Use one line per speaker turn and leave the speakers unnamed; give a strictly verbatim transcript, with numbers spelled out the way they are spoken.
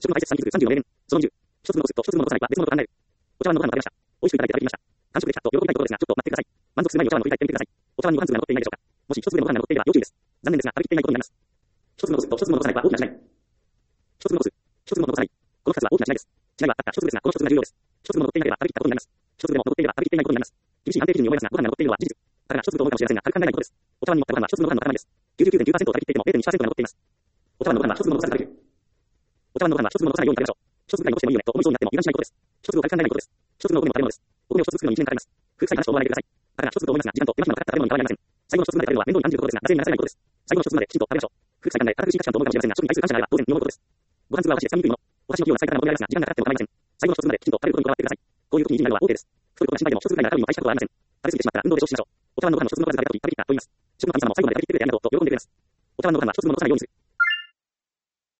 食の排泄産気づくさんじゅうよねん。そのにじゅう。一つのお酢と一つの残さないは別物と考える。お茶碗のご飯も食べました。美味しくいただいていただきました。完食できたと喜びたいところですが、ちょっと待ってください。満足する前にお茶碗の取り替えてみてください。お茶碗にご飯粒が残っていないでしょうか。もし一粒でもご飯が残っていれば要注意です。残念ですが、食べきっていないことになります。一つのお酢と一つの残さないは大きな違い。一つのお酢、一つの残さない。この二つは大きな違いです。違いはあった一つですが、この一つが重要です。一つも残っていなければ食べきったことになります。一つでも残っていれば食べきっていないことになります。厳しい安定基準に思いますが、ご飯が残っているのは事実。だから一つと思うかもしれませんが、軽く考えないことです。お茶碗に盛ったご飯は一つのご飯の塊です。きゅうじゅうきゅうてんきゅうパーセント を食べきっていても ゼロてんにパーセント が残っています。お茶碗のご飯は一つも残さず食べる。お茶碗のご飯は一つも残さないように食べましょう。一つぐらい残してもいいよねと思いそうになっても油断しないことです。一つを軽く考えないことです。一つのお米も食べ物です。お米を一つ作るのにいちねんかかります。古臭い話と思わないでください。だから一つと思いますが、時間と手間暇のかかった食べ物に変わりありません。最後の一つまで食べるのは面倒に感じることですが、惰性にならせないことです。最後の一つまできちんと食べましょう。古臭い考え、堅苦しい価値観と思うかもしれませんが、食に対する感謝があれば当然見思うことです。ご飯粒はお箸で掴みにくいもの。お箸の器用な使い方が求められますが、時間がかかっても構いません。最後の一つまできちんと食べることにこだわってください。こういう時に意地になるのは OK です。太いことが心配でも一つぐらいならカロリーを愛したことはありません。食べ過ぎてしまったら運動で消費しましょう。お茶碗のご飯の一つの数が食べたとき、食べきったと言います。食の神様も最後まで食べきってくれてありがとうと喜んでくれます。お茶碗のご飯は一つも残さないようにする。